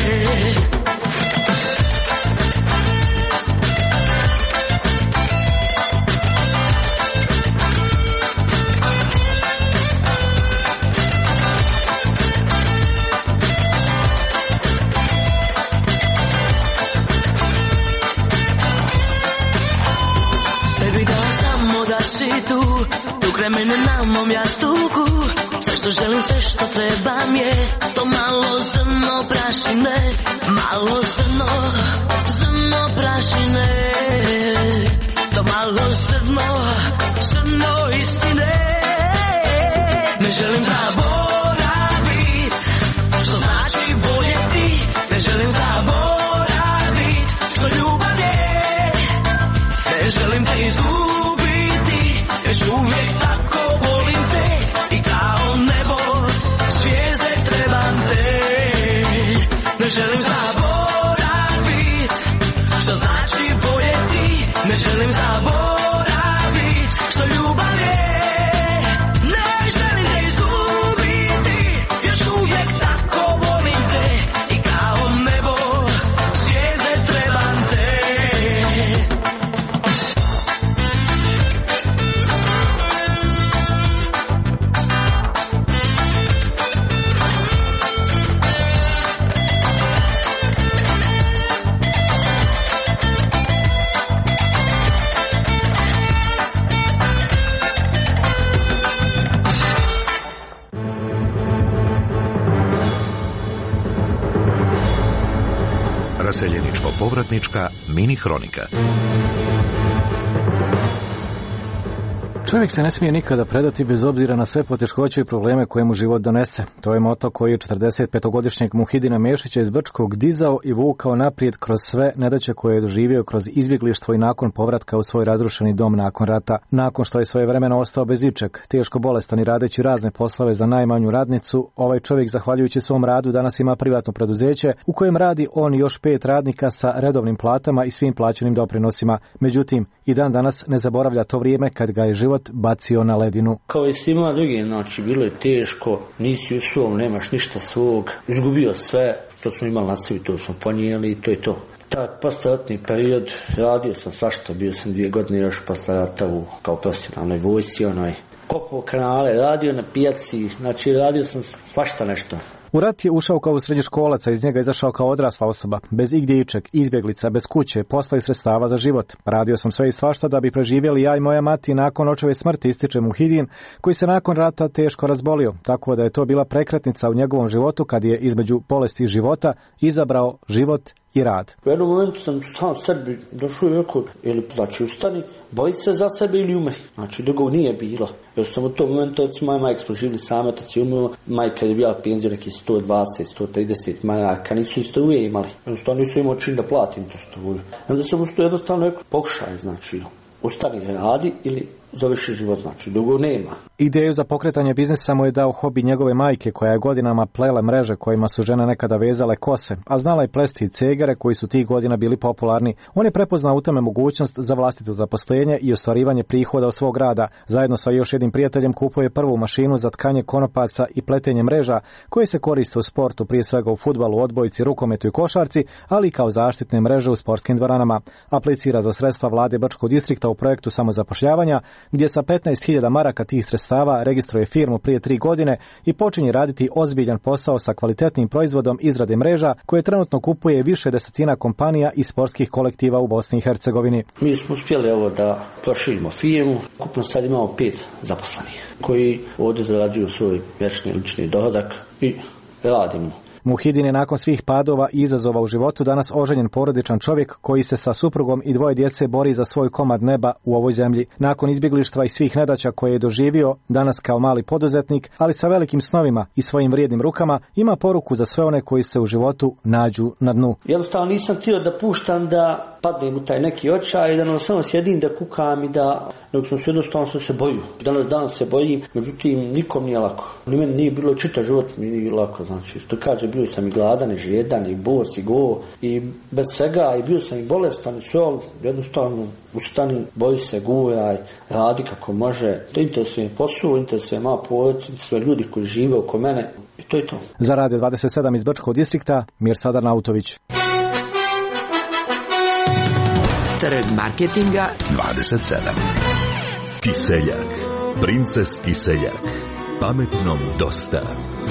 Dok vremena na mom jastuku, sve što želim, sve što trebam je to malo zrno prašine, malo zrno prašine, to malo zrno istine. Ne želim zaboravit što znači voljeti, ne želim zaboravit što ljubav je. Ne želim te izgubiti, još uvijek tako volim te i kao nebo zvijezde trebam te. Ne želim zaboravit što znači voljeti, ne želim zaboravit što ljubav je. Ne želim te izgubiti, još uvijek tako volim te i kao nebo zvijezde trebam te. Raseljeničko-povratnička mini hronika. Čovjek se ne smije nikada predati bez obzira na sve poteškoće i probleme koje mu život donese. To je moto koji je 45-godišnjeg Muhidina Mešića iz Brčkog dizao i vukao naprijed kroz sve nedaće koje je doživio kroz izbjeglištvo i nakon povratka u svoj razrušeni dom nakon rata. Nakon što je svojevremeno ostao bez ičeg, teško bolestan i radeći razne poslove za najmanju radnicu, ovaj čovjek zahvaljujući svom radu danas ima privatno preduzeće u kojem radi on i još 5 radnika sa redovnim platama i svim plaćenim doprinosima. Međutim, i dan danas ne zaboravlja to vrijeme kad ga je život bacio na ledinu. Kao i svima drugi, znači bilo je teško, nisi u svom, nemaš ništa svog, izgubio sve što smo imali na sebi, to smo ponijeli i to je to. Taj postoratni period radio sam svašta, bio sam 2 godine još posle rata kao profesionalnoj vojsci, kopao kanale, radio na pijaci, znači radio sam svašta nešto. U rat je ušao kao srednjoškolac, a iz njega izašao kao odrasla osoba, bez igdje ičeg, izbjeglica, bez kuće, posla i sredstava za život. Radio sam sve i svašta da bi preživjeli ja i moja mati nakon očeve smrti, ističe Muhidin, koji se nakon rata teško razbolio, tako da je to bila prekretnica u njegovom životu kad je između bolesti i života izabrao život i rad. U jednom momentu sam sam sebi došao i rekao, ili znači ustani, boji se za sebe ili umri. Znači drugog nije bilo. Jer sam u tom momentu, moja majka smo živjeli same, tad si umrla, majka je bila penziju neki 120, 130 maraka, nisu i struje imali. Jednostavno nisu imao čin da platim to struju. Onda sam usto jednostavno rekao, pokušaj, znači, ustani, radi ili završi život, znači dugo nema. Ideju za pokretanje biznisa mu je dao hobi njegove majke koja je godinama plela mreže kojima su žene nekada vezale kose, a znala je plesti i cegare koji su tih godina bili popularni. On je prepoznao u tome mogućnost za vlastito zaposlenje i ostvarivanje prihoda od svog rada. Zajedno sa još jednim prijateljem kupuje prvu mašinu za tkanje konopaca i pletenje mreža koje se koriste u sportu, prije svega u fudbalu, odbojci, rukometu i košarci, ali i kao zaštitne mreže u sportskim dvoranama. Aplicira za sredstva vlade Brčkog distrikta u projektu samozapošljavanja, gdje sa 15.000 maraka tih sredstava registruje firmu prije 3 godine i počinje raditi ozbiljan posao sa kvalitetnim proizvodom izrade mreža koje trenutno kupuje više desetina kompanija i sportskih kolektiva u Bosni i Hercegovini. Mi smo uspjeli ovo da proširimo firmu. Ukupno sad imamo 5 zaposlenih koji ovdje zarađuju svoj vječni lični dohodak i radimo. Muhidin je nakon svih padova i izazova u životu danas oženjen porodičan čovjek koji se sa suprugom i 2 djece bori za svoj komad neba u ovoj zemlji. Nakon izbjeglištva i svih nedaća koje je doživio, danas kao mali poduzetnik, ali sa velikim snovima i svojim vrijednim rukama, ima poruku za sve one koji se u životu nađu na dnu. Jednostavno nisam htio da puštam da padnem u taj neki očaj i da samo sjedim da kukam i da jednostavno se bojim. Danas se bojim, međutim nikom nije lako. Ni meni nije bilo čitav život, mi nije lako. Znači, što kaže, bio sam i gladan, i žedan, i bos, i go, i bez svega, i bio sam i bolestan, i sve, jednostavno ustani, boji se, gujaj, radi kako može. To interesuje posao, interesuje moja porodica, sve ljudi koji žive oko mene, i to je to. Za Radio 27 iz Brčkog distrikta, Mirsadar Nautović. Trg marketinga 27. Kiseljak. Princes Kiseljak. Pametnom dosta.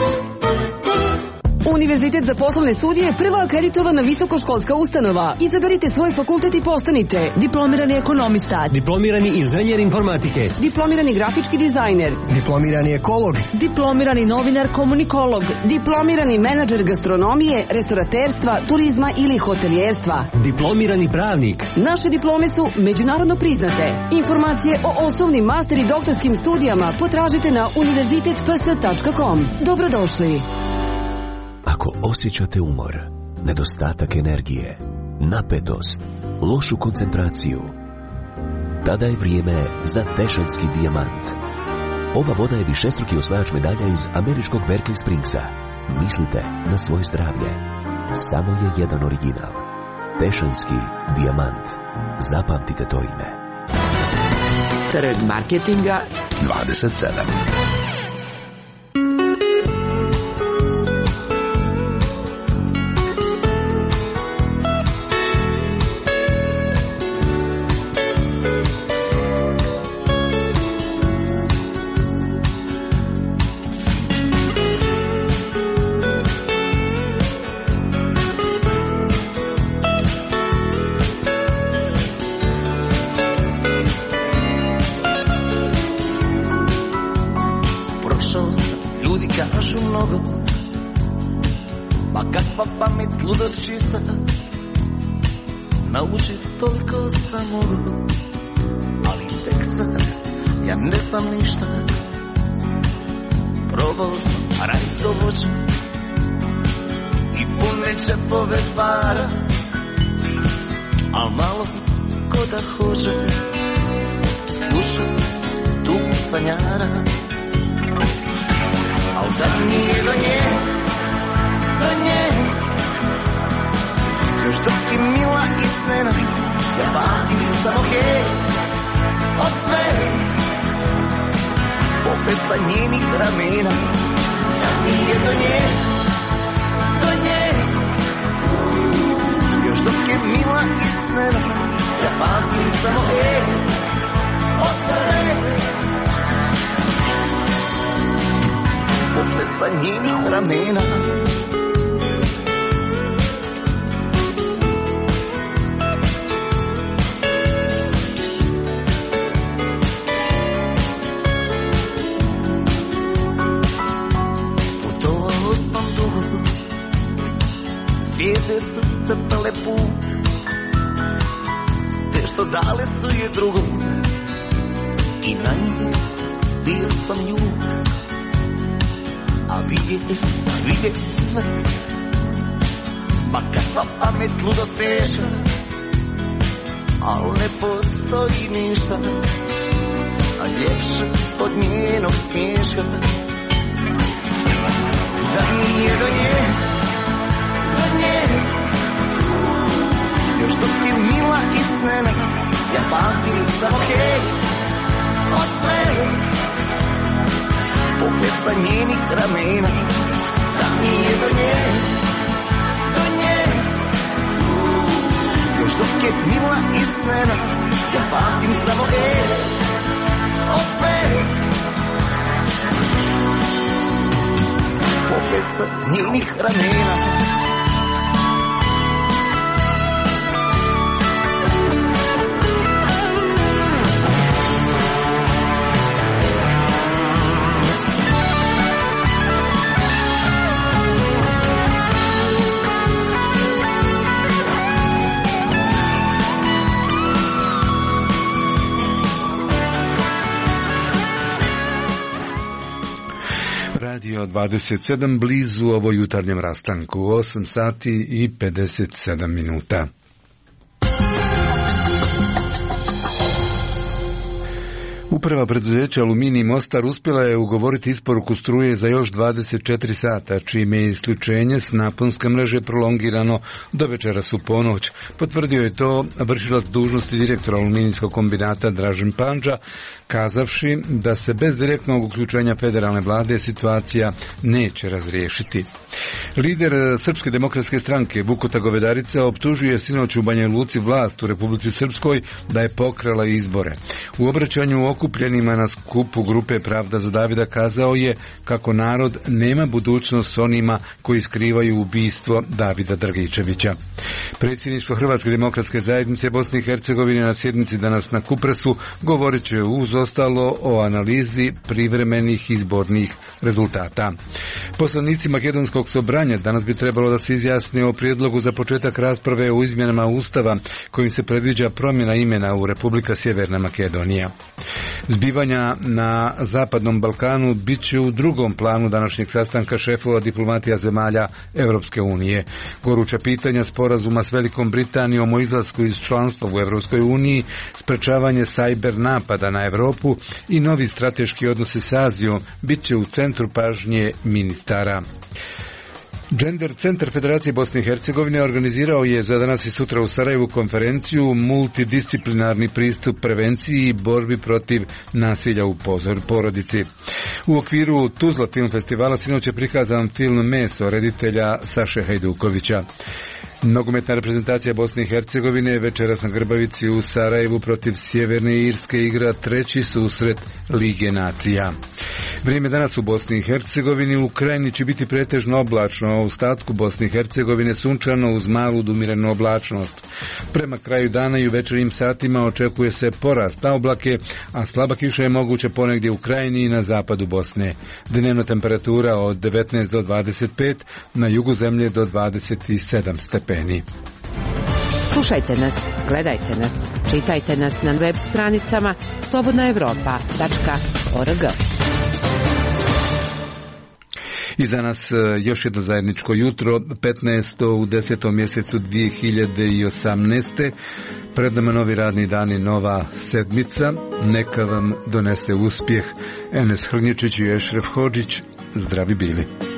Univerzitet za poslovne studije je prva akreditovana visokoškolska ustanova. Izaberite svoj fakultet i postanite diplomirani ekonomista, diplomirani inženjer informatike, diplomirani grafički dizajner, diplomirani ekolog, diplomirani novinar komunikolog, diplomirani menadžer gastronomije, restoraterstva, turizma ili hotelijerstva, diplomirani pravnik. Naše diplome su međunarodno priznate. Informacije o osnovnim, master i doktorskim studijama potražite na univerzitetps.com. Dobrodošli. Ako osjećate umor, nedostatak energije, napetost, lošu koncentraciju, tada je vrijeme za Tešanski dijamant. Ova voda je višestruki osvajač medalja iz američkog Berkeley Springsa. Mislite na svoje zdravlje. Samo je jedan original. Tešanski dijamant. Zapamtite to ime. Trg marketinga 27. Pamet, ludost čista, naučit toliko sam mogu, ali tek sad ja ne znam ništa. Probao sam rajsko voće i pune čepove para, al malo ko da hoće slušat tugu sanjara. Al da mi je do nje, do nje, još dok je mila i snena, ja pamtim samo hej od sve, popet sa njenih ramena. Da mi je do nje, do nje, još dok je mila i snena, ja pamtim samo hej od sve, popet sa njenih ramena. Zvijezde su crtale put, te što dale su je drugom, i na njih bio sam ljud. A vidjeh sve, pa kakva pamet ludo seša, al ne postoji ništa, a ljepše od njenog smiješka. Da mi je do nje, do nje, još dok je mila i snena, ja pamtim samo hej od sve, popet sa njenih ramena. Da mi je do nje, do nje, još dok je mila i snena, ja pamtim samo hej od sve, popet sa njenih ramena. Studio 27 blizu ovo jutarnjem rastanku, 8 sati i 57 minuta. Uprava preduzeća Aluminij Mostar uspjela je ugovoriti isporuku struje za još 24 sata, čime je isključenje s naponske mreže prolongirano do večeras u ponoć. Potvrdio je to vršilac dužnosti direktora aluminijskog kombinata Dražen Pandža, kazavši da se bez direktnog uključenja federalne vlade situacija neće razriješiti. Lider Srpske demokratske stranke Vukota Govedarica optužuje sinoć u Banja Luci vlast u Republici Srpskoj da je pokrala izbore. U obraćanju okupljenima na skupu grupe Pravda za Davida kazao je kako narod nema budućnost s onima koji skrivaju ubistvo Davida Dragičevića. Predsjedništvo Hrvatske demokratske zajednice Bosne i Hercegovine na sjednici danas na Kupresu govorit će uz ostalo o analizi privremenih izbornih rezultata. Poslanici Makedonskog sobranja danas bi trebalo da se izjasne o prijedlogu za početak rasprave o izmjenama Ustava kojim se predviđa promjena imena u Republika Sjeverna Makedonija. Zbivanja na Zapadnom Balkanu bit će u drugom planu današnjeg sastanka šefova diplomatija zemalja Europske unije. Goruća pitanja sporazuma s Velikom Britanijom o izlasku iz članstva u Europskoj uniji, sprečavanje sajber napada na Europu i novi strateški odnosi s Azijom bit će u centru pažnje ministara. Gender Centar Federacije Bosne i Hercegovine organizirao je za danas i sutra u Sarajevu konferenciju Multidisciplinarni pristup prevenciji i borbi protiv nasilja u porodici. U okviru Tuzla film festivala sinoć je prikazan film Meso reditelja Saše Hajdukovića. Nogometna reprezentacija Bosne i Hercegovine večeras na Grbavici u Sarajevu protiv Sjeverne Irske igra treći susret Lige nacija. Vrijeme danas u Bosni i Hercegovini u Krajini će biti pretežno oblačno, a u ostatku Bosne i Hercegovine sunčano uz malu umirenu oblačnost. Prema kraju dana i u večernjim satima očekuje se porast na oblake, a slaba kiša je moguća ponegdje u Krajini i na zapadu Bosne. Dnevna temperatura od 19 do 25, na jugu zemlje do 27 stepeni. Slušajte nas, gledajte nas, čitajte nas na web stranicama slobodnaevropa.org. I za nas još jedno zajedničko jutro, 15. u 10. mjesecu 2018. Pred nama novi radni dan i nova sedmica. Neka vam donese uspjeh. Enes Hrnječić i Ešref Hodžić, zdravi bili.